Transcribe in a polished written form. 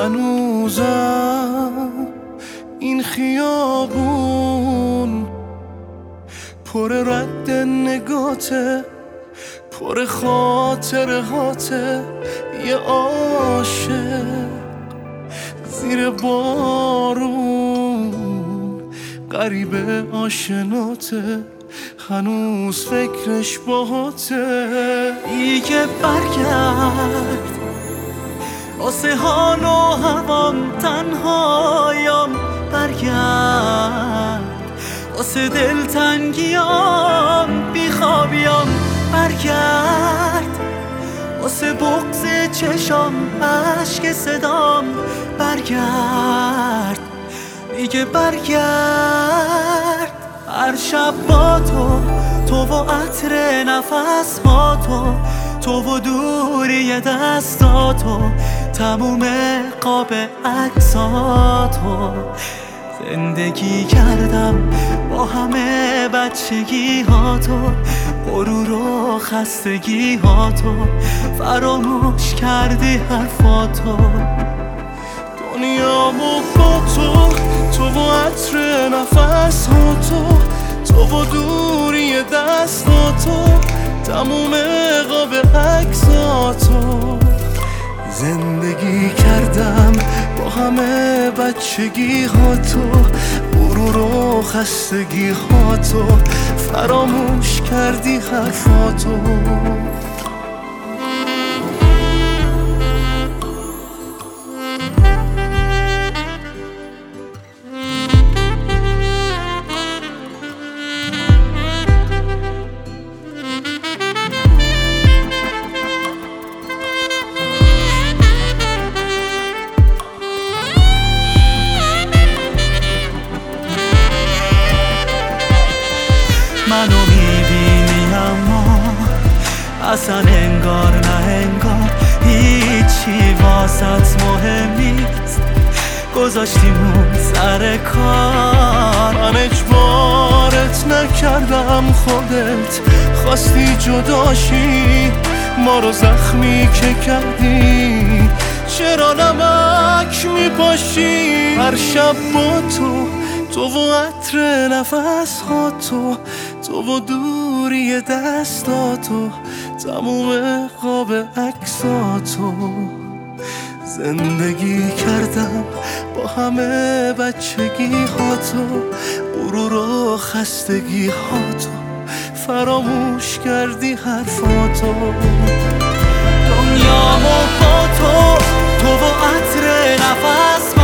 هنوزم این خیابون پر رد نگاته، پر خاطرهاته. یه عاشق زیر بارون غریبه آشناته، هنوز فکرش باهاته. دیگه برگرد واسه حال و هوام، تنهایام برگرد واسه دلتنگیام، بیخوابیام برگرد واسه بغض چشام، عشق صدام برگرد. دیگه برگرد هر شب با تو و عطر نفس با تو و دوری دستاتو، تموم قاب عکساتو. زندگی کردم با همه بچگی هاتو، غرور و خستگی هاتو، فراموش کردی حرفاتو. دنیامو با تو و عطر نفس هاتو، تو و دوری دستاتو، تموم قاب عکساتو. زندگی کردم با همه بچگی هاتو، غرور و خستگی هاتو، فراموش کردی حرفاتو. منو میبینی اما اصلا انگار نه انگار هیچی واسط مهم نیست، گذاشتیمون سر کار. من اجبارت نکردم، خودت خواستی جداشی، ما رو زخمی که کردی چرا نمک میپاشی. هر شب با تو و عطر نفس هاتو، تو و دوری دستاتو، تموم قاب عکساتو. زندگی کردم با همه بچگی هاتو، غرور و خستگی هاتو، فراموش کردی حرفاتو. دنیامو با تو و عطر نفس